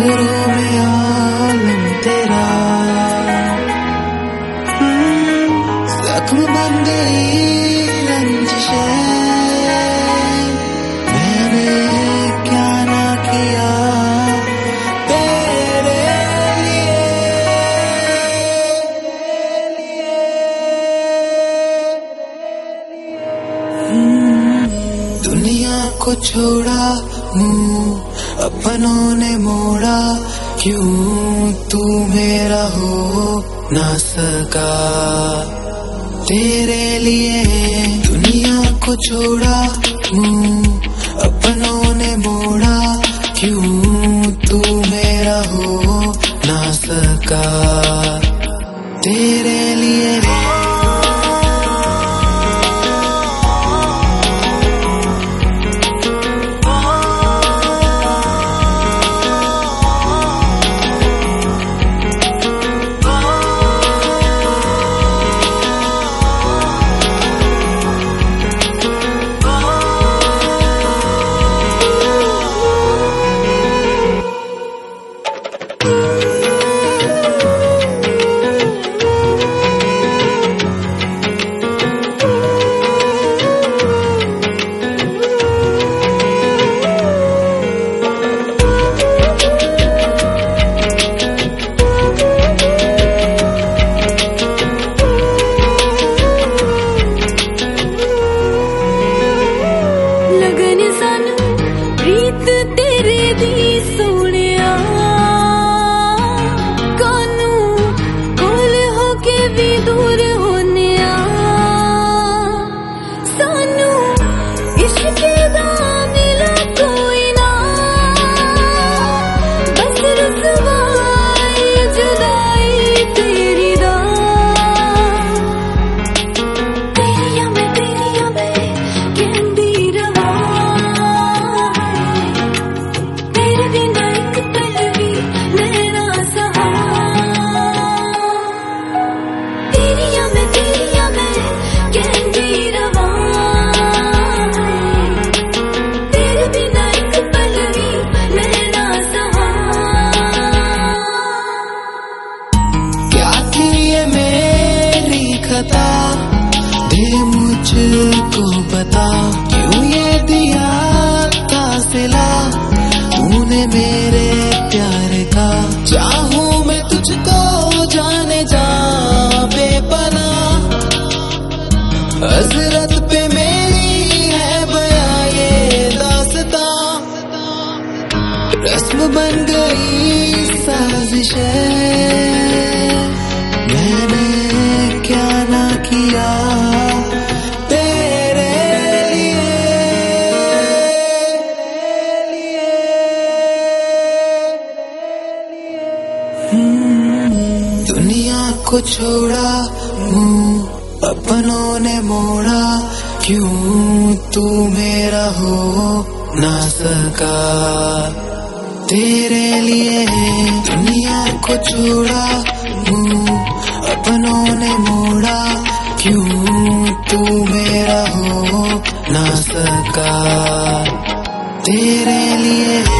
नजरों में आलम तेरा जख्म बन गई रंजिशें, मैंने क्या ना किया तेरे लिए। दुनिया को छोड़ा मुँह अपनों ने मोड़ा, क्यों तू मेरा हो ना सका तेरे लिए। दुनिया को छोड़ा मुँह अपनों ने मोड़ा, क्यों तू मेरा हो ना सका तेरे लिए। दे मुझको बता, क्यों ये दिया था सिला तूने मेरे प्यार का। चाहूं मैं तुझको जाने जा बेपनाह, हजरत पे मेरी है बयां ये दास्तां। रस्म बन गई साजिशें, मैंने क्या ना किया तेरे लिए। दुनिया को छोड़ा मुँह अपनों ने मोड़ा, क्यों तू मेरा हो ना सका तेरे लिए। दुनिया को छोड़ा मुँह अपनों ने मोड़ा, क्यों तू मेरा हो ना सका तेरे लिए।